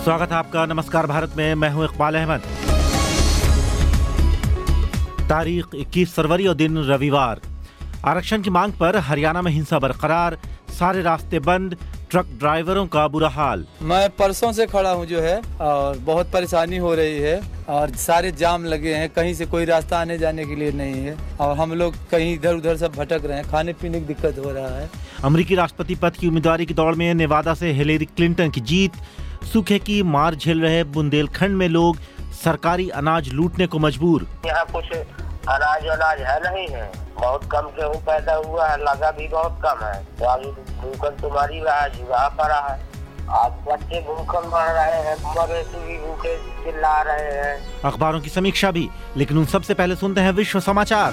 स्वागत है आपका नमस्कार भारत में। मैं हूं इकबाल अहमद। तारीख 21 फरवरी और दिन रविवार। आरक्षण की मांग पर हरियाणा में हिंसा बरकरार, सारे रास्ते बंद, ट्रक ड्राइवरों का बुरा हाल। मैं परसों से खड़ा हूं जो है और बहुत परेशानी हो रही है और सारे जाम लगे हैं, कहीं से कोई रास्ता आने जाने के लिए नहीं है और हम लोग कहीं इधर उधर सब भटक रहे हैं, खाने पीने की दिक्कत हो रहा है। अमेरिकी राष्ट्रपति पद की उम्मीदवारी की दौड़ में नेवादा से हिलेरी क्लिंटन की जीत। सूखे की मार झेल रहे बुंदेलखंड में लोग सरकारी अनाज लूटने को मजबूर। यहाँ कुछ अनाज है नहीं है, बहुत कम गेहूँ पैदा हुआ है, लगा भी बहुत कम है, तो अभी भूखन तुम्हारी रहा है, जुआ पड़ा है। आज बच्चे भूखन मर रहे हैं, मवेशी भी भूखे चिल्ला रहे हैं। अखबारों की समीक्षा भी, लेकिन उन सबसे पहले सुनते हैं विश्व समाचार।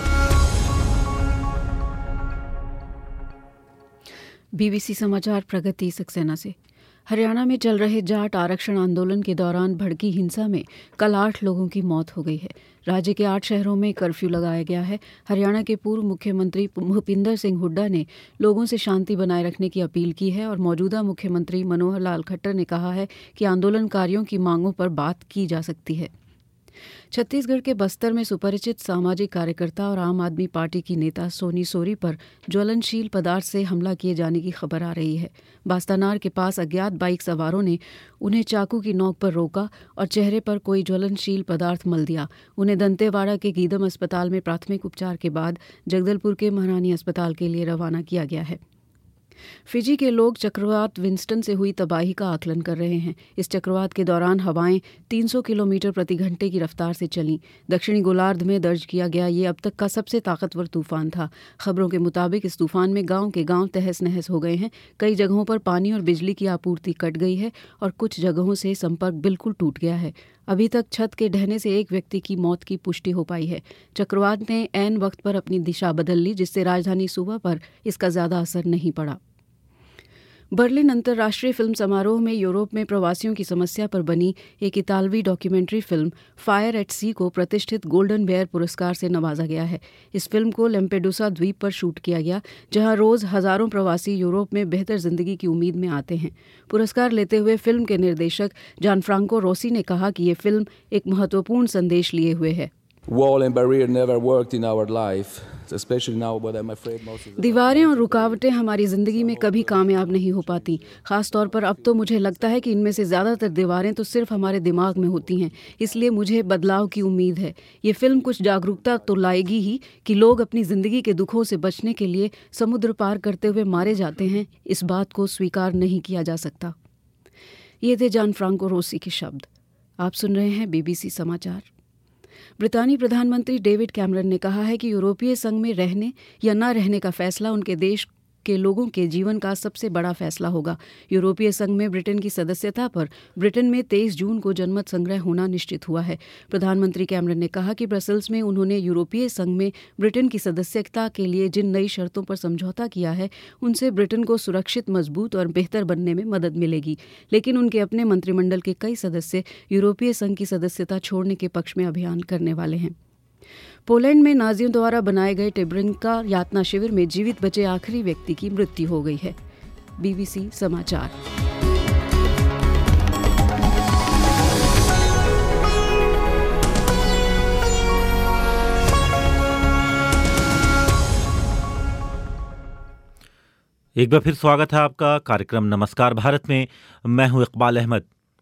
बीबीसी समाचार प्रगति सक्सेना से। हरियाणा में चल रहे जाट आरक्षण आंदोलन के दौरान भड़की हिंसा में कल 8 लोगों की मौत हो गई है। राज्य के 8 शहरों में कर्फ्यू लगाया गया है। हरियाणा के पूर्व मुख्यमंत्री भूपिंदर सिंह हुड्डा ने लोगों से शांति बनाए रखने की अपील की है और मौजूदा मुख्यमंत्री मनोहर लाल खट्टर ने कहा है कि आंदोलनकारियों की मांगों पर बात की जा सकती है। छत्तीसगढ़ के बस्तर में सुपरिचित सामाजिक कार्यकर्ता और आम आदमी पार्टी की नेता सोनी सोरी पर ज्वलनशील पदार्थ से हमला किए जाने की खबर आ रही है। बास्तानार के पास अज्ञात बाइक सवारों ने उन्हें चाकू की नोक पर रोका और चेहरे पर कोई ज्वलनशील पदार्थ मल दिया। उन्हें दंतेवाड़ा के गीदम अस्पताल में प्राथमिक उपचार के बाद जगदलपुर के महारानी अस्पताल के लिए रवाना किया गया है। फिजी के लोग चक्रवात विंस्टन से हुई तबाही का आकलन कर रहे हैं। इस चक्रवात के दौरान हवाएं 300 किलोमीटर प्रति घंटे की रफ्तार से चलीं। दक्षिणी गोलार्ध में दर्ज किया गया ये अब तक का सबसे ताकतवर तूफान था। खबरों के मुताबिक इस तूफान में गांव के गांव तहस नहस हो गए हैं। कई जगहों पर पानी और बिजली की आपूर्ति कट गई है और कुछ जगहों से संपर्क बिल्कुल टूट गया है। अभी तक छत के ढहने से एक व्यक्ति की मौत की पुष्टि हो पाई है। चक्रवात ने ऐन वक्त पर अपनी दिशा बदल ली, जिससे राजधानी सूबा पर इसका ज्यादा असर नहीं पड़ा। बर्लिन अंतर्राष्ट्रीय फिल्म समारोह में यूरोप में प्रवासियों की समस्या पर बनी एक इतालवी documentary film fire at sea को प्रतिष्ठित गोल्डन बेयर पुरस्कार से नवाजा गया है। इस फिल्म को लैम्पेडूसा द्वीप पर शूट किया गया, जहां रोज हजारों प्रवासी यूरोप में बेहतर जिंदगी की उम्मीद में आते हैं। पुरस्कार लेते हुए फिल्म के निर्देशक जानफ्रांको रोसी ने कहा कि ये फिल्म एक महत्वपूर्ण संदेश लिए हुए है। दीवारें और रुकावटें हमारी जिंदगी में कभी कामयाब नहीं हो पाती। खास तौर पर अब तो मुझे लगता है कि इनमें से ज्यादातर दीवारें तो सिर्फ हमारे दिमाग में होती हैं। इसलिए मुझे बदलाव की उम्मीद है। ये फिल्म कुछ जागरूकता तो लाएगी ही कि लोग अपनी जिंदगी के दुखों से बचने के लिए समुद्र पार करते हुए मारे जाते हैं। इस बात को स्वीकार नहीं किया जा सकता। ये थे जानफ्रांको रोसी के शब्द। आप सुन रहे हैं बीबीसी समाचार। ब्रितानी प्रधानमंत्री डेविड कैमरन ने कहा है कि यूरोपीय संघ में रहने या न रहने का फैसला उनके देश के लोगों के जीवन का सबसे बड़ा फैसला होगा। यूरोपीय संघ में ब्रिटेन की सदस्यता पर ब्रिटेन में 23 जून को जनमत संग्रह होना निश्चित हुआ है। प्रधानमंत्री कैमरन ने कहा कि ब्रसेल्स में उन्होंने यूरोपीय संघ में ब्रिटेन की सदस्यता के लिए जिन नई शर्तों पर समझौता किया है, उनसे ब्रिटेन को सुरक्षित, मजबूत और बेहतर बनने में मदद मिलेगी। लेकिन उनके अपने मंत्रिमंडल के कई सदस्य यूरोपीय संघ की सदस्यता छोड़ने के पक्ष में अभियान करने वाले हैं। पोलैंड में नाजियों द्वारा बनाए गए टेब्रिंका यातना शिविर में जीवित बचे आखिरी व्यक्ति की मृत्यु हो गई है। बीबीसी समाचार। एक बार फिर स्वागत है आपका कार्यक्रम नमस्कार भारत में। मैं हूं इकबाल अहमद।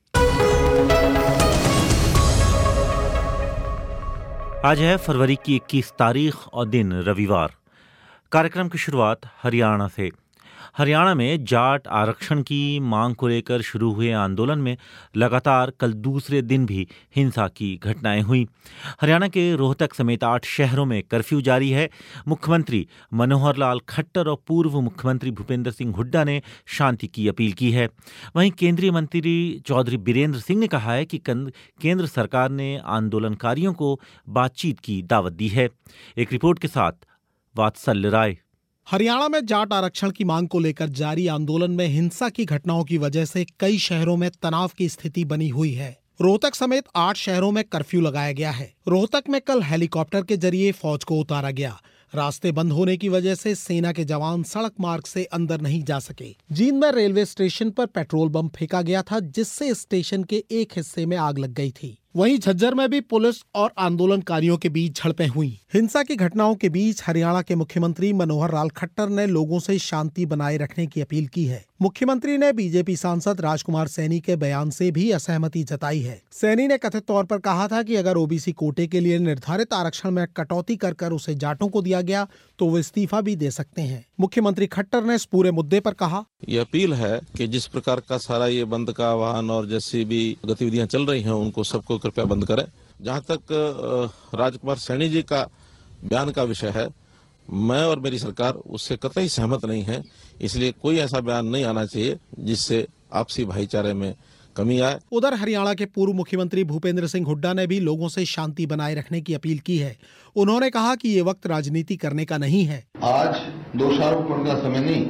आज है फरवरी की 21 तारीख और दिन रविवार। कार्यक्रम की शुरुआत हरियाणा से। हरियाणा में जाट आरक्षण की मांग को लेकर शुरू हुए आंदोलन में लगातार कल दूसरे दिन भी हिंसा की घटनाएं हुई। हरियाणा के रोहतक समेत 8 शहरों में कर्फ्यू जारी है। मुख्यमंत्री मनोहर लाल खट्टर और पूर्व मुख्यमंत्री भूपेंद्र सिंह हुड्डा ने शांति की अपील की है। वहीं केंद्रीय मंत्री चौधरी बीरेंद्र सिंह ने कहा है कि केंद्र सरकार ने आंदोलनकारियों को बातचीत की दावत दी है। एक रिपोर्ट के साथ वात्सल्य राय। हरियाणा में जाट आरक्षण की मांग को लेकर जारी आंदोलन में हिंसा की घटनाओं की वजह से कई शहरों में तनाव की स्थिति बनी हुई है। रोहतक समेत 8 शहरों में कर्फ्यू लगाया गया है। रोहतक में कल हेलीकॉप्टर के जरिए फौज को उतारा गया। रास्ते बंद होने की वजह से सेना के जवान सड़क मार्ग से अंदर नहीं जा सके। जींद में रेलवे स्टेशन पर पेट्रोल बम फेंका गया था, जिससे स्टेशन के एक हिस्से में आग लग गई थी। वहीं झज्जर में भी पुलिस और आंदोलनकारियों के बीच झड़पें हुई। हिंसा की घटनाओं के बीच हरियाणा के मुख्यमंत्री मनोहर लाल खट्टर ने लोगों से शांति बनाए रखने की अपील की है। मुख्यमंत्री ने बीजेपी सांसद राजकुमार सैनी के बयान से भी असहमति जताई है। सैनी ने कथित तौर पर कहा था कि अगर ओबीसी कोटे के लिए निर्धारित आरक्षण में कटौती कर उसे जाटों को दिया गया तो वो इस्तीफा भी दे सकते हैं। मुख्यमंत्री खट्टर ने इस पूरे मुद्दे पर कहा, ये अपील है कि जिस प्रकार का सारा ये बंद का आह्वान और जैसी भी गतिविधियां चल रही हैं उनको सबको कृपया बंद करें। जहां तक राजकुमार सैनी जी का बयान का विषय है, मैं और मेरी सरकार उससे कतई सहमत नहीं है। इसलिए कोई ऐसा बयान नहीं आना चाहिए जिससे आपसी भाईचारे में कमी आए। उधर हरियाणा के पूर्व मुख्यमंत्री भूपेंद्र सिंह हुड्डा ने भी लोगों से शांति बनाए रखने की अपील की है। उन्होंने कहा कि ये वक्त राजनीति करने का नहीं है। आज दोषारोपण का समय नहीं,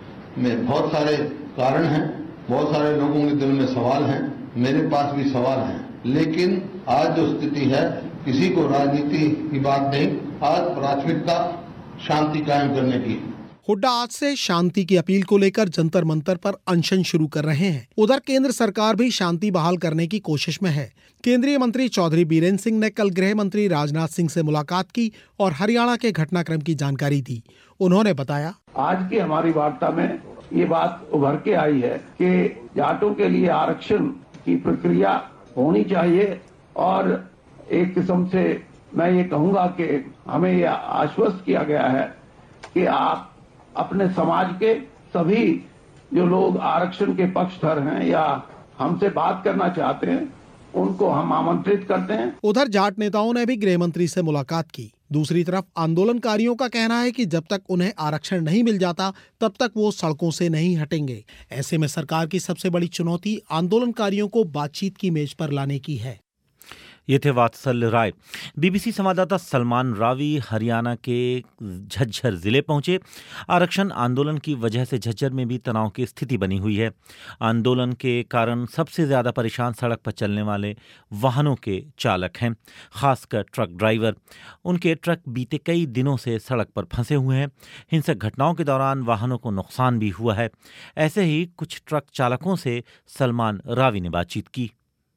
में बहुत सारे कारण हैं, बहुत सारे लोगों के दिल में सवाल हैं, मेरे पास भी सवाल हैं, लेकिन आज जो स्थिति है किसी को राजनीति की बात नहीं, आज प्राथमिकता शांति कायम करने की। हुड्डा आज से शांति की अपील को लेकर जंतर मंतर पर अनशन शुरू कर रहे हैं। उधर केंद्र सरकार भी शांति बहाल करने की कोशिश में है। केंद्रीय मंत्री चौधरी बीरेंद्र सिंह ने कल गृह मंत्री राजनाथ सिंह से मुलाकात की और हरियाणा के घटनाक्रम की जानकारी दी। उन्होंने बताया, आज की हमारी वार्ता में ये बात उभर के आई है कि जाटों के लिए आरक्षण की प्रक्रिया होनी चाहिए और एक किस्म से मैं ये कहूंगा कि हमें यह आश्वस्त किया गया है कि आप अपने समाज के सभी जो लोग आरक्षण के पक्षधर हैं या हमसे बात करना चाहते हैं उनको हम आमंत्रित करते हैं। उधर जाट नेताओं ने भी गृह मंत्री से मुलाकात की। दूसरी तरफ आंदोलनकारियों का कहना है कि जब तक उन्हें आरक्षण नहीं मिल जाता तब तक वो सड़कों से नहीं हटेंगे। ऐसे में सरकार की सबसे बड़ी चुनौती आंदोलनकारियों को बातचीत की मेज पर लाने की है। ये थे वात्सल राय। बीबीसी संवाददाता सलमान रावी हरियाणा के झज्जर जिले पहुंचे। आरक्षण आंदोलन की वजह से झज्जर में भी तनाव की स्थिति बनी हुई है। आंदोलन के कारण सबसे ज्यादा परेशान सड़क पर चलने वाले वाहनों के चालक हैं, खासकर ट्रक ड्राइवर। उनके ट्रक बीते कई दिनों से सड़क पर फंसे हुए हैं। हिंसक घटनाओं के दौरान वाहनों को नुकसान भी हुआ है। ऐसे ही कुछ ट्रक चालकों से सलमान रावी ने बातचीत की।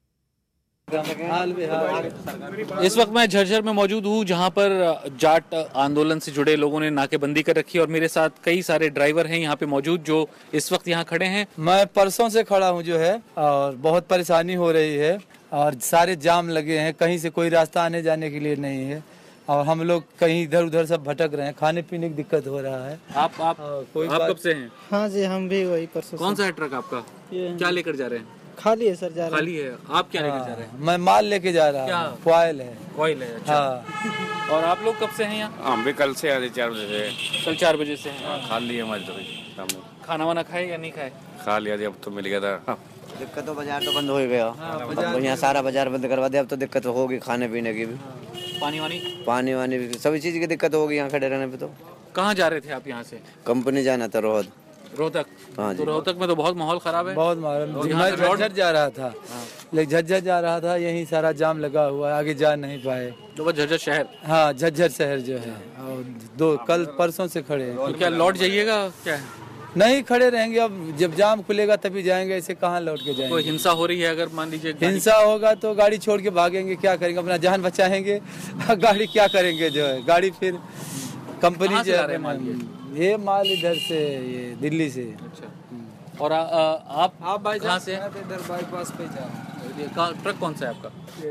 इस वक्त मैं झज्जर में मौजूद हूँ जहाँ पर जाट आंदोलन से जुड़े लोगों ने नाकेबंदी कर रखी है और मेरे साथ कई सारे ड्राइवर हैं यहाँ पे मौजूद जो इस वक्त यहाँ खड़े हैं। मैं परसों से खड़ा हूँ जो है, और बहुत परेशानी हो रही है और सारे जाम लगे हैं, कहीं से कोई रास्ता आने जाने के लिए नहीं है और हम लोग कहीं इधर उधर सब भटक रहे हैं, खाने पीने की दिक्कत हो रहा है। आप कब से हैं? हाँ जी, हम भी वही परसों। कौन सा है ट्रक आपका? क्या लेकर जा रहे हैं? खाली है सर, जा रहे हैं। खाली है। आप क्या लेकर जा रहे हैं? मैं माल लेके जा रहा हूँ, फॉइल है। फॉइल है, अच्छा। हाँ। और आप लोग कब से हैं यहाँ? हम भी कल से आए, 4 बजे से। कल 4 बजे से हैं। खाली है हमारी तरफ। खाना वाना खाए या नहीं खाए? खा लिया, अब तो मिल गया था। दिक्कत तो बाजार तो बंद हो गया। अब यहाँ सारा बाजार बंद करवा दिया, अब तो दिक्कत होगी खाने पीने की भी। पानी वानी भी सभी चीज की दिक्कत होगी यहाँ खड़े रहने पे। तो कहाँ जा रहे थे आप यहाँ से? कंपनी जाना था रोहतक। हाँ तो रोहतक में तो बहुत माहौल खराब है। बहुत मैं झज्जर जा रहा था, लेकिन झज्जर जा रहा था, यही सारा जाम लगा हुआ है, आगे जा नहीं पाए। तो बस झज्जर शहर? हाँ, झज्जर शहर जो है, और कल परसों से खड़े हैं। तो क्या लौट जाइएगा? क्या है? नहीं, खड़े रहेंगे, अब जब जाम खुलेगा तभी जाएंगे, ऐसे कहाँ लौट के जाएंगे। कोई हिंसा हो रही है अगर मान लीजिए? हिंसा होगा तो गाड़ी छोड़ के भागेंगे, क्या करेंगे, अपना जान बचाएंगे। गाड़ी क्या करेंगे जो है, गाड़ी फिर कंपनी जो है, ये माल इधर से, ये दिल्ली से। अच्छा। और आप कहाँ से? इधर बाईपास पे जा रहा हूँ। ट्रक कौन सा है आपका?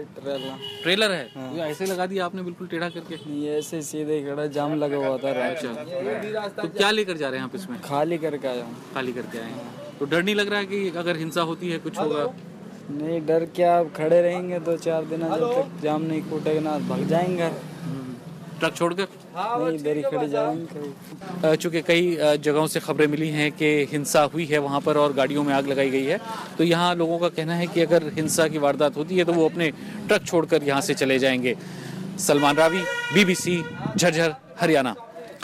ट्रेलर है। हाँ। ऐसे लगा दिया आपने बिल्कुल टेढ़ा करके? नहीं, ऐसे सीधे खड़ा, जाम लगा हुआ था। अच्छा, तो क्या लेकर जा रहे हैं आप इसमें? खाली करके आया हूँ। खाली करके आए हैं। तो डर नहीं लग रहा है कि अगर हिंसा होती है कुछ होगा? नहीं, डर क्या, खड़े रहेंगे 2-4 दिन, जब तक जाम नहीं फूटेगा ना भाग जाएंगे ट्रक छोड़कर। नहीं, इधर ही खड़े जाएंगे। चूँकि कई जगहों से खबरें मिली हैं कि हिंसा हुई है वहाँ पर और गाड़ियों में आग लगाई गई है, तो यहाँ लोगों का कहना है कि अगर हिंसा की वारदात होती है तो वो अपने ट्रक छोड़कर यहाँ से चले जाएंगे। सलमान रावी, बीबीसी, झज्जर, हरियाणा।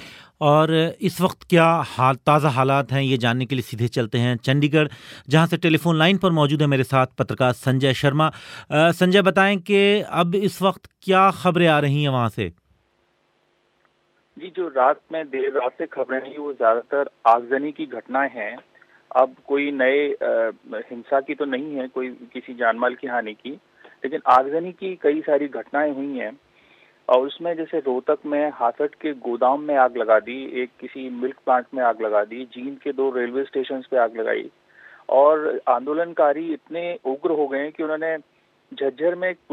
और इस वक्त क्या ताज़ा हालात हैं, ये जानने के लिए सीधे चलते हैं चंडीगढ़, जहां से टेलीफोन लाइन पर मौजूद है मेरे साथ पत्रकार संजय शर्मा। संजय, बताएं कि अब इस वक्त क्या खबरें आ रही हैं वहां से? जी, जो रात में देर रात से खबरें आई वो ज्यादातर आगजनी की घटनाएं हैं। अब कोई नए हिंसा की तो नहीं है, कोई किसी जानमाल की हानि की, लेकिन आगजनी की कई सारी घटनाएं हुई हैं। और उसमें जैसे रोहतक में हाथरस के गोदाम में आग लगा दी, एक किसी मिल्क प्लांट में आग लगा दी, जींद के 2 रेलवे स्टेशन पे आग लगाई। और आंदोलनकारी इतने उग्र हो गए कि उन्होंने झज्जर में एक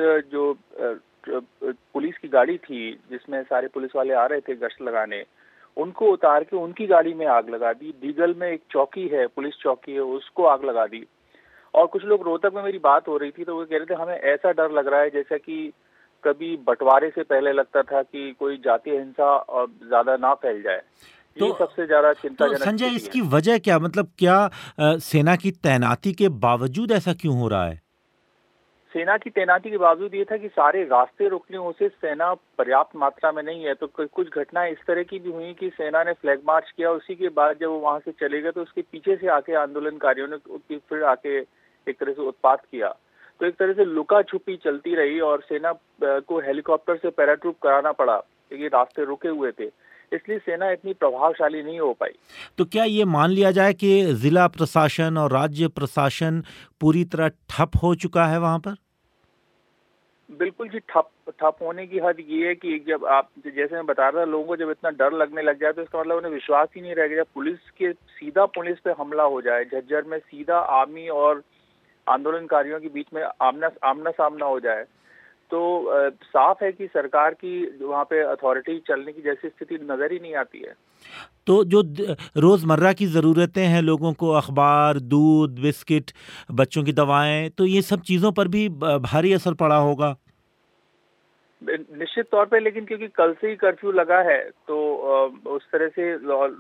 पुलिस की गाड़ी थी जिसमें सारे पुलिस वाले आ रहे थे गश्त लगाने, उनको उतार के उनकी गाड़ी में आग लगा दी। दीगल में एक चौकी है, पुलिस चौकी है, उसको आग लगा दी। और कुछ लोग, रोहतक में मेरी बात हो रही थी तो वो कह रहे थे हमें ऐसा डर लग रहा है जैसा कि कभी बंटवारे से पहले लगता था कि कोई जातीय हिंसा ज्यादा ना फैल जाए। तो ये सबसे ज्यादा चिंताजनक। तो संजय, इसकी वजह क्या, मतलब क्या सेना की तैनाती के बावजूद ऐसा क्यों हो रहा है? सेना की तैनाती के बावजूद ये था कि सारे रास्ते रोकने से सेना पर्याप्त मात्रा में नहीं है। तो कुछ घटनाएं इस तरह की भी हुई कि सेना ने फ्लैग मार्च किया, उसी के बाद जब वो वहां से चले गए तो उसके पीछे से आके आंदोलनकारियों ने फिर आके एक तरह से उत्पात किया। तो एक तरह से लुका छुपी चलती रही और सेना को हेलीकॉप्टर से पैराट्रूप कराना पड़ा क्योंकि रास्ते रुके हुए थे, इसलिए सेना इतनी प्रभावशाली नहीं हो पाई। तो क्या ये मान लिया जाए कि जिला प्रशासन और राज्य प्रशासन पूरी तरह ठप हो चुका है वहां पर? बिल्कुल जी, ठप होने की हद ये है कि जब आप, जैसे मैं बता रहा था, लोगों को जब इतना डर लगने लग जाए तो इसका मतलब उन्हें विश्वास ही नहीं रह गया। पुलिस पे हमला हो जाए, झज्जर में सीधा आर्मी और आंदोलनकारियों के बीच में आमना सामना हो जाए, तो साफ है कि सरकार की वहाँ पे अथॉरिटी चलने की जैसी स्थिति नजर ही नहीं आती है। तो जो रोज़मर्रा की ज़रूरतें हैं लोगों को, अखबार, दूध, बिस्किट, बच्चों की दवाएं, तो ये सब चीज़ों पर भी भारी असर पड़ा होगा निश्चित तौर पे। लेकिन क्योंकि कल से ही कर्फ्यू लगा है तो उस तरह से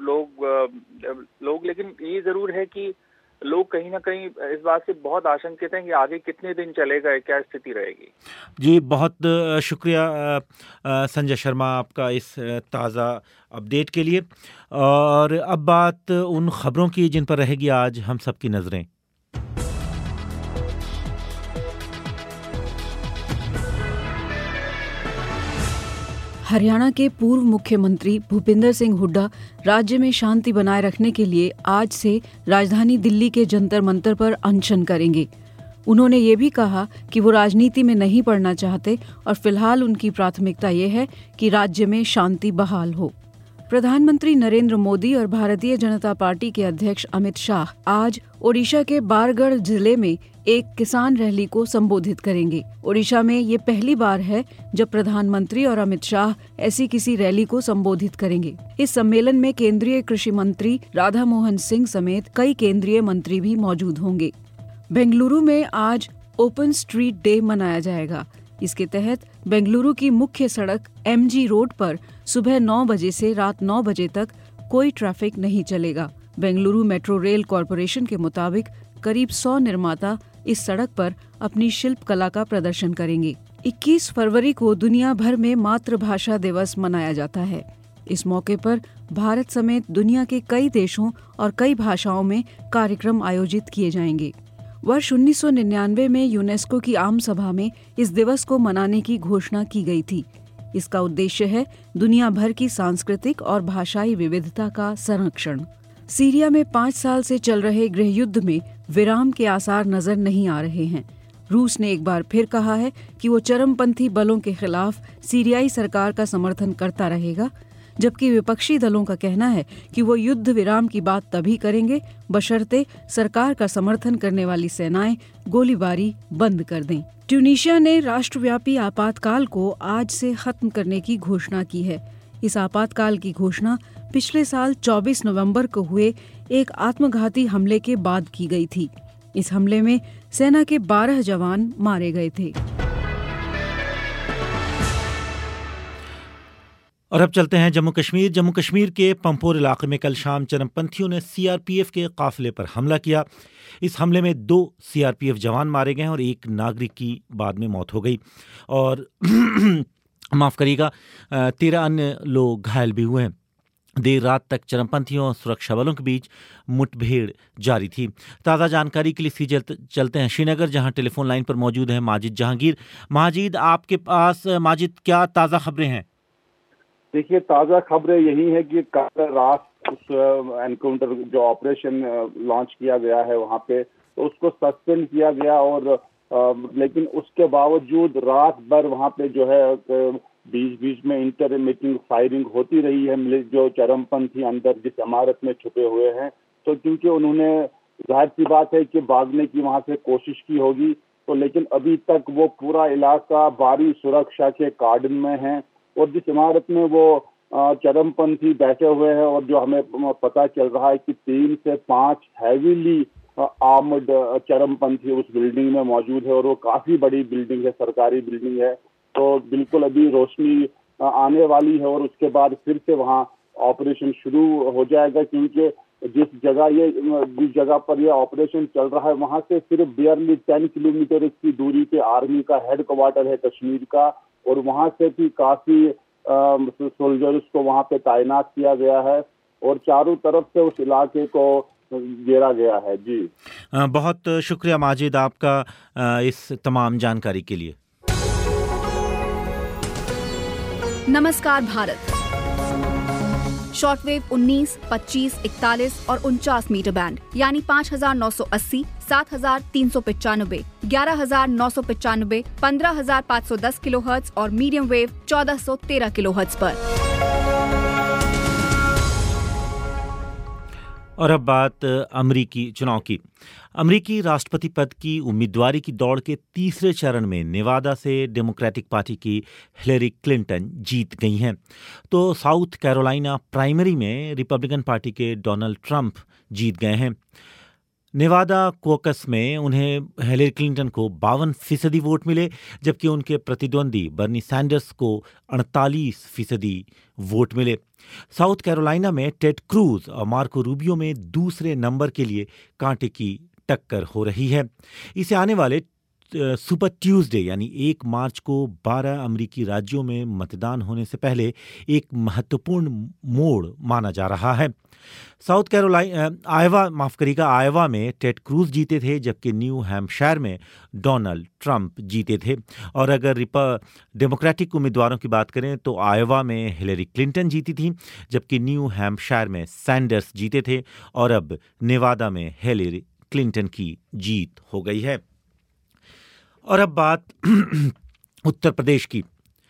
लोग लेकिन ये जरूर है कि लोग कहीं ना कहीं इस बात से बहुत आशंकित हैं कि आगे कितने दिन चलेगा, क्या स्थिति रहेगी। जी, बहुत शुक्रिया संजय शर्मा आपका इस ताज़ा अपडेट के लिए। और अब बात उन खबरों की जिन पर रहेगी आज हम सबकी नज़रें। हरियाणा के पूर्व मुख्यमंत्री भूपिंदर सिंह हुड्डा राज्य में शांति बनाए रखने के लिए आज से राजधानी दिल्ली के जंतर मंतर पर अनशन करेंगे। उन्होंने ये भी कहा कि वो राजनीति में नहीं पड़ना चाहते और फिलहाल उनकी प्राथमिकता ये है कि राज्य में शांति बहाल हो। प्रधानमंत्री नरेंद्र मोदी और भारतीय जनता पार्टी के अध्यक्ष अमित शाह आज ओडिशा के बारगढ़ जिले में एक किसान रैली को संबोधित करेंगे। ओडिशा में ये पहली बार है जब प्रधानमंत्री और अमित शाह ऐसी किसी रैली को संबोधित करेंगे। इस सम्मेलन में केंद्रीय कृषि मंत्री राधा मोहन सिंह समेत कई केंद्रीय मंत्री भी मौजूद होंगे। बेंगलुरु में आज ओपन स्ट्रीट डे मनाया जाएगा। इसके तहत बेंगलुरु की मुख्य सड़क MG रोड पर सुबह 9 बजे से रात 9 बजे तक कोई ट्रैफिक नहीं चलेगा। बेंगलुरु मेट्रो रेल कॉरपोरेशन के मुताबिक करीब 100 निर्माता इस सड़क पर अपनी शिल्प कला का प्रदर्शन करेंगे। 21 फरवरी को दुनिया भर में मातृभाषा दिवस मनाया जाता है। इस मौके पर भारत समेत दुनिया के कई देशों और कई भाषाओं में कार्यक्रम आयोजित किए जाएंगे। वर्ष 1999 में यूनेस्को की आम सभा में इस दिवस को मनाने की घोषणा की गई थी। इसका उद्देश्य है दुनिया भर की सांस्कृतिक और भाषाई विविधता का संरक्षण। सीरिया में 5 साल से चल रहे गृह युद्ध में विराम के आसार नजर नहीं आ रहे हैं। रूस ने एक बार फिर कहा है कि वो चरमपंथी बलों के खिलाफ सीरियाई सरकार का समर्थन करता रहेगा, जबकि विपक्षी दलों का कहना है कि वो युद्ध विराम की बात तभी करेंगे बशर्ते सरकार का समर्थन करने वाली सेनाएं गोलीबारी बंद कर दें। ट्यूनीशिया ने राष्ट्रव्यापी आपातकाल को आज से खत्म करने की घोषणा की है। इस आपातकाल की घोषणा पिछले साल 24 नवंबर को हुए एक आत्मघाती हमले के बाद की गई थी। इस हमले में सेना के 12 जवान मारे गए थे। और अब चलते हैं जम्मू कश्मीर। जम्मू कश्मीर के पंपोर इलाके में कल शाम चरमपंथियों ने CRPF के काफिले पर हमला किया। इस हमले में 2 CRPF जवान मारे गए और एक नागरिक की बाद में मौत हो गई और माफ़ करिएगा 13 अन्य लोग घायल भी हुए हैं। देर रात तक चरमपंथियों और सुरक्षा बलों के बीच मुठभेड़ जारी थी। ताज़ा जानकारी के लिए सीधे चलते हैं श्रीनगर, जहां टेलीफोन लाइन पर मौजूद है माजिद जहांगीर। माजिद, आपके पास माजिद क्या ताज़ा खबरें हैं? देखिए, ताज़ा खबरें यही है कि कल रात उस एनकाउंटर जो ऑपरेशन लॉन्च किया गया है वहाँ पे, तो उसको सस्पेंड किया गया और लेकिन उसके बावजूद रात भर वहाँ पे जो है बीच बीच में इंटरमिटिंग फायरिंग होती रही है। जो चरमपंथी अंदर जिस इमारत में छुपे हुए हैं, तो क्योंकि उन्होंने जाहिर सी बात है कि भागने की वहाँ से कोशिश की होगी, तो लेकिन अभी तक वो पूरा इलाका भारी सुरक्षा के कार्डन में है और जिस इमारत में वो चरमपंथी बैठे हुए हैं और जो हमें पता चल रहा है कि 3 से 5 हैवीली आर्मड चरमपंथी उस बिल्डिंग में मौजूद है और वो काफी बड़ी बिल्डिंग है, सरकारी बिल्डिंग है। तो बिल्कुल अभी रोशनी आने वाली है और उसके बाद फिर से वहाँ ऑपरेशन शुरू हो जाएगा, क्योंकि जिस जगह पर यह ऑपरेशन चल रहा है वहाँ से सिर्फ बियरली 10 किलोमीटर की दूरी पे आर्मी का हेडक्वार्टर है कश्मीर का, और वहाँ से भी काफी सोल्जर्स को वहाँ पे तैनात किया गया है और चारों तरफ से उस इलाके को घेरा गया है। जी बहुत शुक्रिया माजिद आपका इस तमाम जानकारी के लिए। नमस्कार भारत। शॉर्टवेव 19, 25, 41 और 49 मीटर बैंड यानी 5980, 7395, 11995, 15510 किलोहर्ट्ज और मीडियम वेव 1413 किलोहर्ट्ज पर। और अब बात अमरीकी चुनाव की। अमरीकी राष्ट्रपति पद की उम्मीदवारी की दौड़ के तीसरे चरण में नेवादा से डेमोक्रेटिक पार्टी की हिलेरी क्लिंटन जीत गई हैं, तो साउथ कैरोलिना प्राइमरी में रिपब्लिकन पार्टी के डोनाल्ड ट्रंप जीत गए हैं। नेवादा कोकस में उन्हें हिलेरी क्लिंटन को 52% वोट मिले, जबकि उनके प्रतिद्वंदी बर्नी सैंडर्स को 48% वोट मिले। साउथ कैरोलिना में टेड क्रूज और मार्को रूबियो में दूसरे नंबर के लिए कांटे की टक्कर हो रही है। इसे आने वाले सुपर ट्यूसडे यानी 1 मार्च को 12 अमरीकी राज्यों में मतदान होने से पहले एक महत्वपूर्ण मोड़ माना जा रहा है। आयोवा में टेड क्रूज जीते थे, जबकि न्यू हैम्पशायर में डोनाल्ड ट्रंप जीते थे। और अगर डेमोक्रेटिक उम्मीदवारों की बात करें तो आयोवा में हिलेरी क्लिंटन जीती थी, जबकि न्यू हैम्पशायर में सैंडर्स जीते थे, और अब नेवादा में हिलेरी क्लिंटन की जीत हो गई है। और अब बात उत्तर प्रदेश की।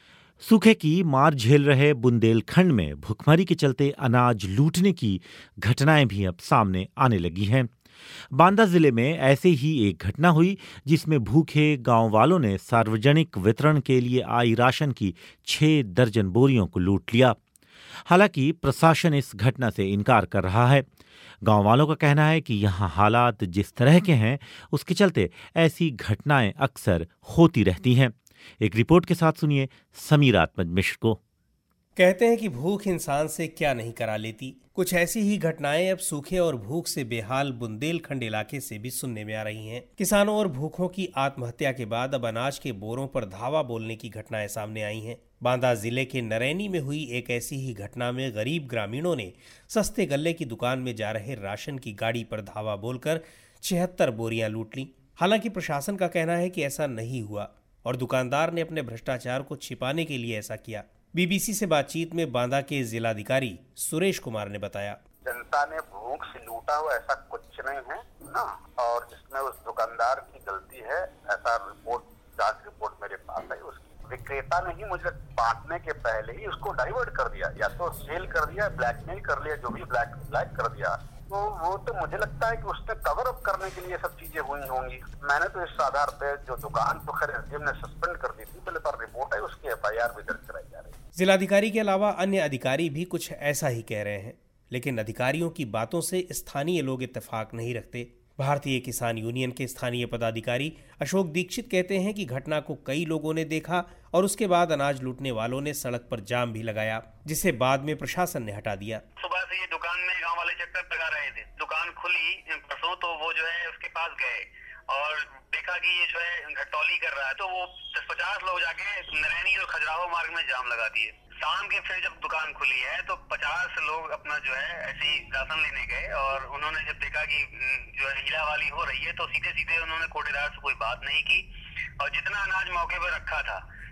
सूखे की मार झेल रहे बुंदेलखंड में भुखमरी के चलते अनाज लूटने की घटनाएं भी अब सामने आने लगी हैं। बांदा जिले में ऐसे ही एक घटना हुई जिसमें भूखे गांव वालों ने सार्वजनिक वितरण के लिए आई राशन की 6 दर्जन बोरियों को लूट लिया। हालांकि प्रशासन इस घटना से इनकार कर रहा है। गांव वालों का कहना है कि यहां हालात जिस तरह के हैं उसके चलते ऐसी घटनाएं अक्सर होती रहती हैं। एक रिपोर्ट के साथ सुनिए समीर आत्मज मिश्र को। कहते हैं कि भूख इंसान से क्या नहीं करा लेती। कुछ ऐसी ही घटनाएं अब सूखे और भूख से बेहाल बुंदेलखंड इलाके से भी सुनने में आ रही हैं। किसानों और भूखों की आत्महत्या के बाद अब अनाज के बोरों पर धावा बोलने की घटनाएं सामने आई हैं। बांदा जिले के नरैनी में हुई एक ऐसी ही घटना में गरीब ग्रामीणों ने सस्ते गल्ले की दुकान में जा रहे राशन की गाड़ी पर धावा बोलकर 76 बोरियां लूट लीं। हालांकि प्रशासन का कहना है कि ऐसा नहीं हुआ और दुकानदार ने अपने भ्रष्टाचार को छिपाने के लिए ऐसा किया। बीबीसी से बातचीत में बांदा के जिलाधिकारी सुरेश कुमार ने बताया, जनता ने भूख से लूटा हुआ ऐसा कुछ नहीं है ना, और जिसमें उस दुकानदार की गलती है ऐसा जांच रिपोर्ट मेरे पास है। उसकी विक्रेता ने ही मुझे बांटने के पहले ही उसको डाइवर्ट कर दिया, या तो सेल कर दिया, ब्लैकमेल कर लिया, जो भी ब्लैक कर दिया। तो वो तो मुझे लगता है कि उसने कवर अप करने के लिए सब चीजें हुई होंगी। मैंने तो इस आधार पे जो दुकान तो खैर एसडीएम ने सस्पेंड कर दी थी, पहले पर रिपोर्ट है, उसकी एफआईआर भी दर्ज कराई जा रही है। जिलाधिकारी के अलावा अन्य अधिकारी भी कुछ ऐसा ही कह रहे हैं, लेकिन अधिकारियों की बातों से स्थानीय लोग इत्तेफाक नहीं रखते। भारतीय किसान यूनियन के स्थानीय पदाधिकारी अशोक दीक्षित कहते हैं कि घटना को कई लोगों ने देखा और उसके बाद अनाज लूटने वालों ने सड़क पर जाम भी लगाया, जिसे बाद में प्रशासन ने हटा दिया। सुबह से ये दुकान में गांव वाले चक्कर लगा रहे थे। दुकान खुली परसों, तो वो जो है उसके पास गए और देखा कि ये जो है घटतौली कर रहा है, तो वो 10-50 लोग जाके नरैनी और खजुराहो मार्ग में जाम लगा दिए। शाम के फिर जब दुकान खुली है तो 50 लोग अपना जो है ऐसे ही राशन लेने गए, और उन्होंने जब देखा कि जो है हीरा वाली हो रही है, तो सीधे उन्होंने कोटेदार से कोई बात नहीं की, और जितना अनाज मौके पर रखा था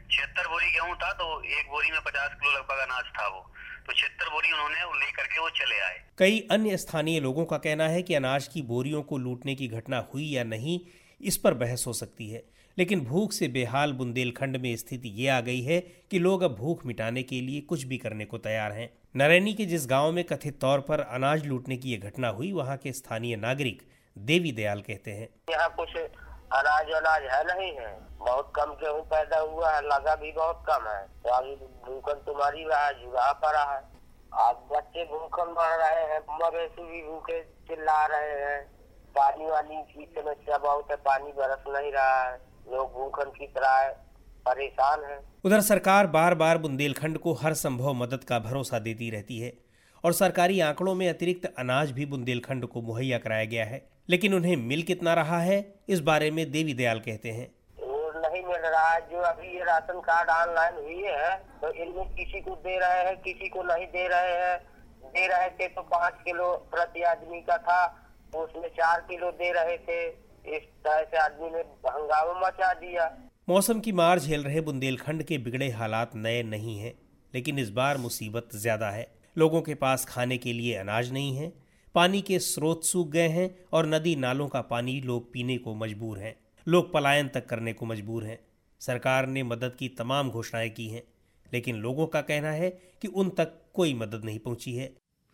76 बोरी गेहूं था, तो एक बोरी में 50 किलो लगभग अनाज था वो, तो 76 बोरी उन्होंने लेकर के वो चले आए। कई अन्य स्थानीय लोगों का कहना है कि अनाज की बोरियों को लूटने की घटना हुई या नहीं, इस पर बहस हो सकती है, लेकिन भूख से बेहाल बुंदेलखंड में स्थिति ये आ गई है कि लोग अब भूख मिटाने के लिए कुछ भी करने को तैयार हैं। नरैनी के जिस गांव में कथित तौर पर अनाज लूटने की ये घटना हुई, वहां के स्थानीय नागरिक देवी दयाल कहते हैं, यहाँ कुछ अनाज है नहीं है, बहुत कम गेहूँ पैदा हुआ है, लगा भी बहुत कम है, तो आगे भूखन तुम्हारी रहा है, जुड़ा पड़ा है। आज बच्चे भूखन मर रहे हैं, मवेशी भी भूखे चिल्ला रहे हैं, पानी वानी की समस्या बहुत है, पानी बरस नहीं रहा है, लोग भूखन की तरह परेशान हैं। उधर सरकार बार बार बुंदेलखंड को हर संभव मदद का भरोसा देती रहती है और सरकारी आंकड़ों में अतिरिक्त अनाज भी बुंदेलखंड को मुहैया कराया गया है, लेकिन उन्हें मिल कितना रहा है, इस बारे में देवी दयाल कहते हैं, वो नहीं मिल रहा है। जो अभी ये राशन कार्ड ऑनलाइन हुए है, तो इनमें किसी को दे रहे हैं, किसी को नहीं दे रहे हैं। दे रहे थे तो 5 किलो प्रति आदमी का था, तो उसमें 4 किलो दे रहे थे। इस तरह से आदमी ने हंगामा मचा दिया। मौसम की मार झेल रहे बुंदेलखंड के बिगड़े हालात नए नहीं हैं, लेकिन इस बार मुसीबत ज्यादा है। लोगों के पास खाने के लिए अनाज नहीं है, पानी के स्रोत सूख गए हैं और नदी नालों का पानी लोग पीने को मजबूर हैं। लोग पलायन तक करने को मजबूर हैं। सरकार ने मदद की तमाम घोषणाएं की हैं, लेकिन लोगों का कहना है कि उन तक कोई मदद नहीं पहुंची है।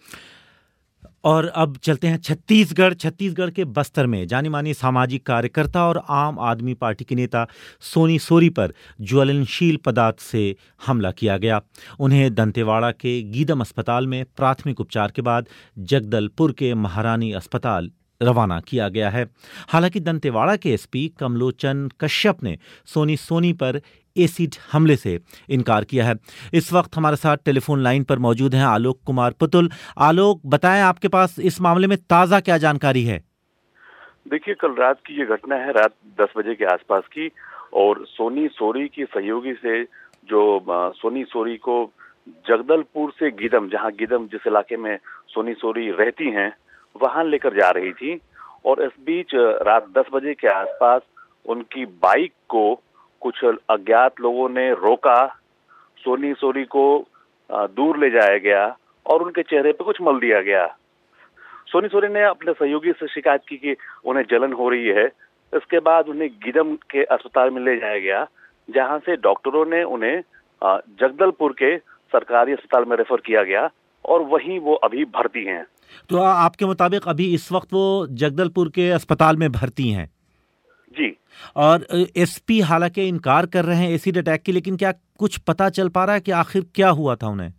और अब चलते हैं छत्तीसगढ़ के बस्तर में जानी मानी सामाजिक कार्यकर्ता और आम आदमी पार्टी के नेता सोनी सोरी पर ज्वलनशील पदार्थ से हमला किया गया। उन्हें दंतेवाड़ा के गीदम अस्पताल में प्राथमिक उपचार के बाद जगदलपुर के महारानी अस्पताल रवाना किया गया है। हालांकि दंतेवाड़ा के एसपी कमलोचन कश्यप ने सोनी पर एसिड हमले से इनकार किया है। इस वक्त हमारे साथ टेलीफोन लाइन पर मौजूद हैं आलोक कुमार पुतुल। आलोक, बताएं आपके पास इस मामले में ताज़ा क्या जानकारी है? देखिए, कल रात की ये घटना है, रात 10 बजे के आसपास की, और सोनी सोरी की सहयोगी से जो सोनी सोरी को जगदलपुर से गीदम, जहां गीदम जिस इलाके में सोनी सोरी रहती हैं, वहां लेकर जा रही थी, और इस बीच रात 10 बजे के आसपास उनकी बाइक को कुछ अज्ञात लोगों ने रोका। सोनी सोरी को दूर ले जाया गया और उनके चेहरे पे कुछ मल दिया गया। सोनी सोरी ने अपने सहयोगी से शिकायत की कि उन्हें जलन हो रही है। इसके बाद उन्हें गीदम के अस्पताल में ले जाया गया, जहां से डॉक्टरों ने उन्हें जगदलपुर के सरकारी अस्पताल में रेफर किया गया और वहीं वो अभी भर्ती हैं। तो आपके मुताबिक अभी इस वक्त वो जगदलपुर के अस्पताल में भर्ती हैं? जी। और एसपी हालांकि इनकार कर रहे हैं एसिड अटैक की, लेकिन क्या कुछ पता चल पा रहा है कि आखिर क्या हुआ था उन्हें?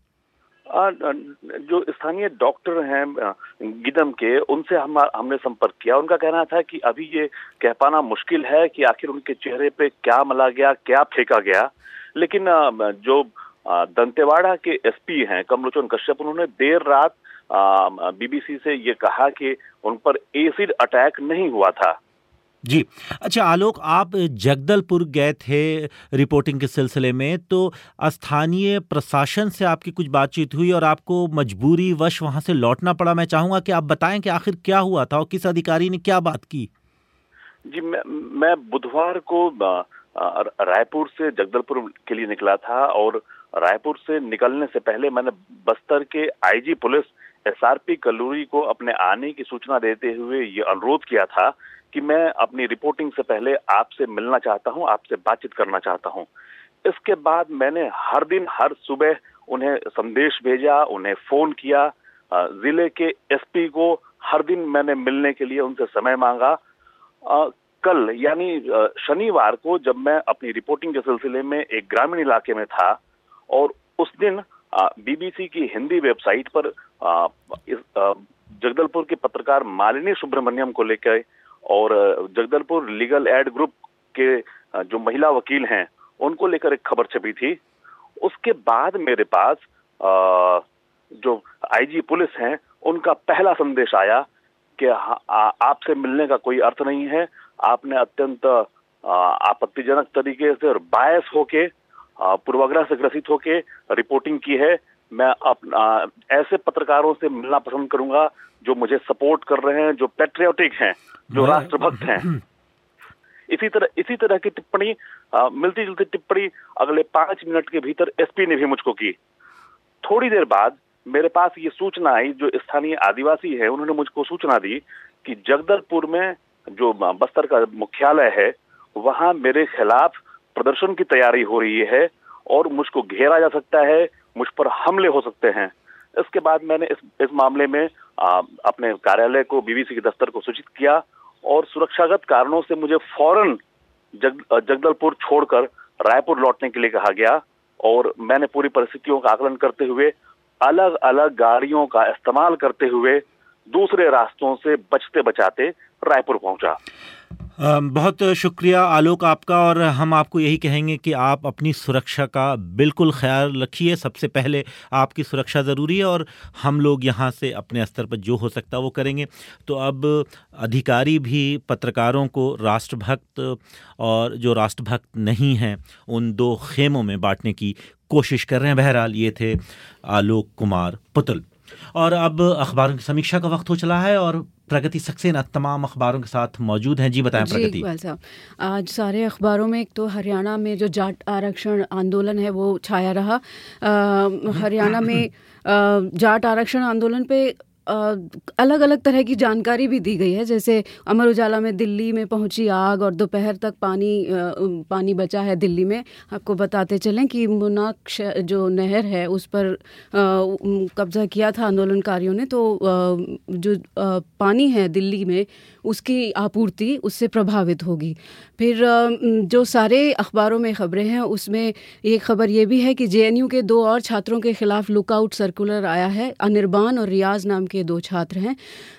जो स्थानीय डॉक्टर हैं गिदम के, उनसे हमने संपर्क किया। उनका कहना था कि अभी ये कह पाना मुश्किल है कि आखिर उनके चेहरे पे क्या मला गया, क्या फेंका गया। लेकिन जो दंतेवाड़ा के एसपी हैं कमलोचन कश्यप, उन्होंने देर रात बीबीसी से ये कहा कि उन पर एसिड अटैक नहीं हुआ था। जी। अच्छा आलोक, आप जगदलपुर गए थे रिपोर्टिंग के सिलसिले में, तो स्थानीय प्रशासन से आपकी कुछ बातचीत हुई और आपको मजबूरी वश वहां से लौटना पड़ा। मैं चाहूंगा कि आप बताएं कि आखिर क्या हुआ था और किस अधिकारी ने क्या बात की। जी, मैं बुधवार को रायपुर से जगदलपुर के लिए निकला था, और रायपुर से निकलने से पहले मैंने बस्तर के आईजी पुलिस एसआरपी कल्लूरी को अपने आने की सूचना देते हुए ये अनुरोध किया था कि मैं अपनी रिपोर्टिंग से पहले आपसे मिलना चाहता हूं, आपसे बातचीत करना चाहता हूं। इसके बाद मैंने हर दिन हर सुबह उन्हें संदेश भेजा, उन्हें फोन किया। जिले के एसपी को हर दिन मैंने मिलने के लिए उनसे समय मांगा। कल यानी शनिवार को जब मैं अपनी रिपोर्टिंग के सिलसिले में एक ग्रामीण इलाके में था, और उस दिन बीबीसी की हिंदी वेबसाइट पर जगदलपुर के पत्रकार मालिनी सुब्रमण्यम को लेकर और जगदलपुर लीगल एड ग्रुप के जो महिला वकील हैं उनको लेकर एक खबर छपी थी। उसके बाद मेरे पास जो आईजी पुलिस हैं उनका पहला संदेश आया कि आपसे मिलने का कोई अर्थ नहीं है। आपने अत्यंत आपत्तिजनक तरीके से और बायस होके, पूर्वाग्रह से ग्रसित होके रिपोर्टिंग की है। मैं ऐसे पत्रकारों से मिलना पसंद करूंगा जो मुझे सपोर्ट कर रहे हैं, जो पैट्रियोटिक हैं, जो राष्ट्रभक्त हैं। इसी तरह की टिप्पणी, मिलती जुलती टिप्पणी अगले 5 मिनट के भीतर एसपी ने भी मुझको की। थोड़ी देर बाद मेरे पास ये सूचना आई, जो स्थानीय आदिवासी है उन्होंने मुझको सूचना दी कि जगदलपुर में जो बस्तर का मुख्यालय है वहां मेरे खिलाफ प्रदर्शन की तैयारी हो रही है और मुझको घेरा जा सकता है, मुझ पर हमले हो सकते हैं। इसके बाद मैंने इस मामले में अपने कार्यालय को, बीबीसी के दफ्तर को सूचित किया और सुरक्षागत कारणों से मुझे फौरन जगदलपुर छोड़कर रायपुर लौटने के लिए कहा गया और मैंने पूरी परिस्थितियों का आकलन करते हुए अलग अलग गाड़ियों का इस्तेमाल करते हुए दूसरे रास्तों से बचते बचाते रायपुर पहुंचा। बहुत शुक्रिया आलोक आपका, और हम आपको यही कहेंगे कि आप अपनी सुरक्षा का बिल्कुल ख्याल रखिए। सबसे पहले आपकी सुरक्षा ज़रूरी है और हम लोग यहाँ से अपने स्तर पर जो हो सकता है वो करेंगे। तो अब अधिकारी भी पत्रकारों को राष्ट्रभक्त और जो राष्ट्रभक्त नहीं हैं उन 2 खेमों में बांटने की कोशिश कर रहे हैं। बहरहाल ये थे आलोक कुमार पुतल। और अब अखबारों की समीक्षा का वक्त हो चला है और प्रगति सक्सेना तमाम अखबारों के साथ मौजूद हैं। जी बताएं प्रगति। साहब, आज सारे अखबारों में एक तो हरियाणा में जो जाट आरक्षण आंदोलन है वो छाया रहा। हरियाणा में जाट आरक्षण आंदोलन पे अलग अलग तरह की जानकारी भी दी गई है। जैसे अमर उजाला में दिल्ली में पहुंची आग और दोपहर तक पानी बचा है दिल्ली में। आपको बताते चलें कि मुनाक जो नहर है उस पर कब्जा किया था आंदोलनकारियों ने, तो जो पानी है दिल्ली में उसकी आपूर्ति उससे प्रभावित होगी। फिर जो सारे अखबारों में खबरें हैं उसमें एक खबर ये भी है कि जेएनयू के 2 और छात्रों के खिलाफ लुकआउट सर्कुलर आया है। अनिर्बान और रियाज नाम के 2 छात्र हैं।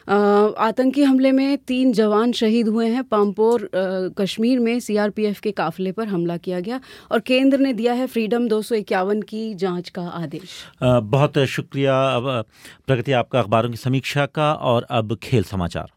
आतंकी हमले में 3 जवान शहीद हुए हैं। पामपोर कश्मीर में सीआरपीएफ के काफिले पर हमला किया गया और केंद्र ने दिया है फ्रीडम 251 की जांच का आदेश। बहुत शुक्रिया प्रगति आपका अखबारों की समीक्षा का। और अब खेल समाचार।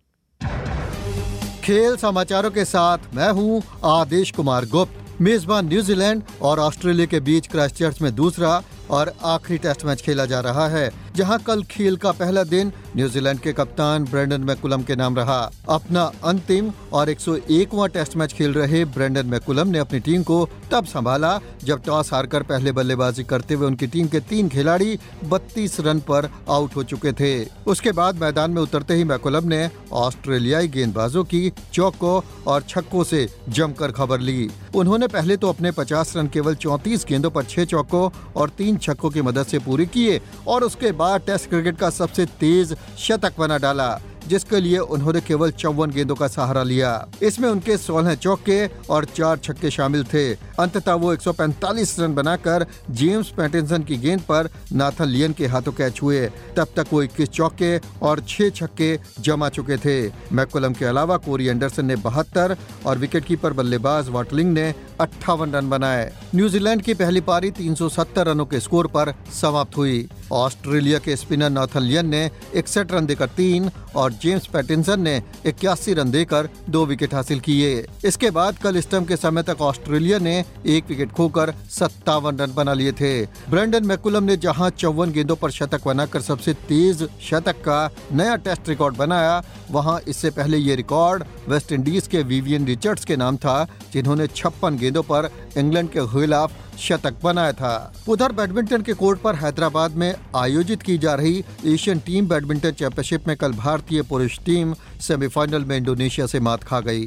खेल समाचारों के साथ मैं हूं आदेश कुमार गुप्त। मेजबान न्यूजीलैंड और ऑस्ट्रेलिया के बीच क्राइस्टचर्च में दूसरा और आखिरी टेस्ट मैच खेला जा रहा है, जहां कल खेल का पहला दिन न्यूजीलैंड के कप्तान ब्रेंडन मैकुलम के नाम रहा। अपना अंतिम और 101वां टेस्ट मैच खेल रहे ब्रेंडन मैकुलम ने अपनी टीम को तब संभाला जब टॉस हारकर पहले बल्लेबाजी करते हुए उनकी टीम के 3 खिलाड़ी 32 रन पर आउट हो चुके थे। उसके बाद मैदान में उतरते ही मैकुलम ने ऑस्ट्रेलियाई गेंदबाजों की चौकों और छक्कों से जमकर खबर ली। उन्होंने पहले तो अपने 50 रन केवल 34 गेंदों पर 6 चौकों और 3 छक्कों की मदद से पूरे किए और उसके बाद टेस्ट क्रिकेट का सबसे तेज शतक बना डाला, जिसके लिए उन्होंने केवल 54 गेंदों का सहारा लिया। इसमें उनके 16 चौके और 4 छक्के शामिल थे। अंततः वो 145 रन बनाकर जेम्स पैटिंसन की गेंद पर नाथन लियन के हाथों कैच हुए। तब तक वो 21 चौके और 6 छक्के जमा चुके थे। मैकुलम के अलावा कोरी एंडरसन ने 72 और विकेटकीपर बल्लेबाज वाटलिंग ने 58 रन बनाए। न्यूजीलैंड की पहली पारी 370 रनों के स्कोर पर समाप्त हुई। ऑस्ट्रेलिया के स्पिनर नाथन लियन ने 61 रन देकर 3 और जेम्स पैटिंसन ने 81 रन देकर 2 विकेट हासिल किए। इसके बाद कल स्टंप के समय तक ऑस्ट्रेलिया ने 1 विकेट खोकर 57 रन बना लिए थे। ब्रेंडन मैकुलम ने जहां 54 गेंदों पर शतक बनाकर सबसे तेज शतक का नया टेस्ट रिकॉर्ड बनाया, वहां इससे पहले ये रिकॉर्ड वेस्ट इंडीज के विवियन रिचर्ड्स के नाम था, जिन्होंने 56 गेंदों पर इंग्लैंड के खिलाफ शतक बनाया था। उधर बैडमिंटन के कोर्ट पर हैदराबाद में आयोजित की जा रही एशियन टीम बैडमिंटन चैंपियनशिप में कल भारतीय पुरुष टीम सेमीफाइनल में इंडोनेशिया से मात खा गई।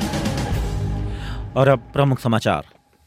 और अब प्रमुख समाचार।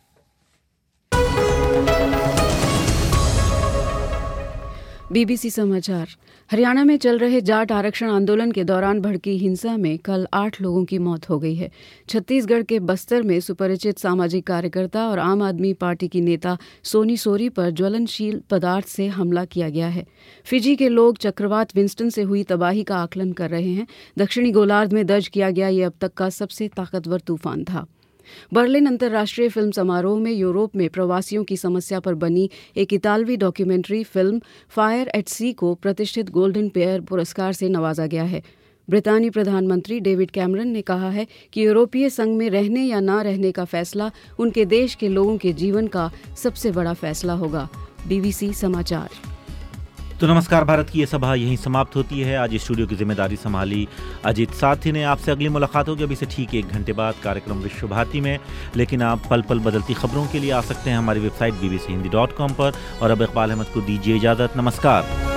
बीबीसी समाचार। हरियाणा में चल रहे जाट आरक्षण आंदोलन के दौरान भड़की हिंसा में कल 8 लोगों की मौत हो गई है। छत्तीसगढ़ के बस्तर में सुपरिचित सामाजिक कार्यकर्ता और आम आदमी पार्टी की नेता सोनी सोरी पर ज्वलनशील पदार्थ से हमला किया गया है। फिजी के लोग चक्रवात विंस्टन से हुई तबाही का आकलन कर रहे हैं। दक्षिणी गोलार्ध में दर्ज किया गया ये अब तक का सबसे ताकतवर तूफान था। बर्लिन अंतर्राष्ट्रीय फिल्म समारोह में यूरोप में प्रवासियों की समस्या पर बनी एक इतालवी documentary film fire at sea को प्रतिष्ठित गोल्डन पेयर पुरस्कार से नवाजा गया है। ब्रितानी प्रधानमंत्री डेविड कैमरन ने कहा है कि यूरोपीय संघ में रहने या ना रहने का फैसला उनके देश के लोगों के जीवन का सबसे बड़ा फैसला होगा। बीबीसी समाचार। तो नमस्कार भारत की ये सभा यहीं समाप्त होती है। आज स्टूडियो की जिम्मेदारी संभाली अजीत साथी ने। आपसे अगली मुलाकात होगी अभी से ठीक 1 घंटे बाद कार्यक्रम विश्व भारती में। लेकिन आप पल पल बदलती खबरों के लिए आ सकते हैं हमारी वेबसाइट bbchindi.com पर। और अब इकबाल अहमद को दीजिए इजाज़त। नमस्कार।